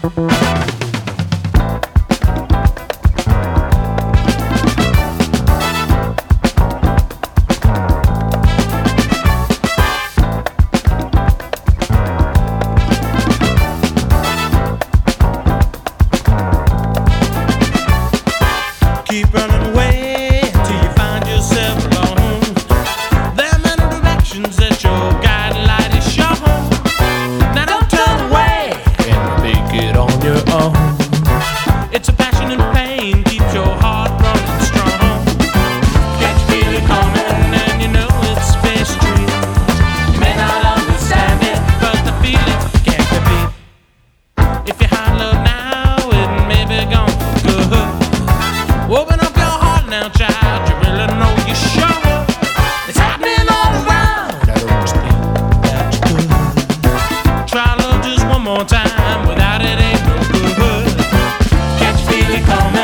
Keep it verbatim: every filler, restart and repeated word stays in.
Keep running away till you find yourself alone. There are many directions that your guiding light is shown. Now don't turn away and make it on your own. It's a passion and pain keeps your heart running strong. Can't you feel it coming and you know it's fair street? You may not understand it, but the feeling can't be beat. If you hide love now, it may be gone for good. Open up your heart now, child. You really know you're sure. It's happening all around. That don't mean that you could. Try love just one more time. Without it ain't no good. Can't you feel it coming?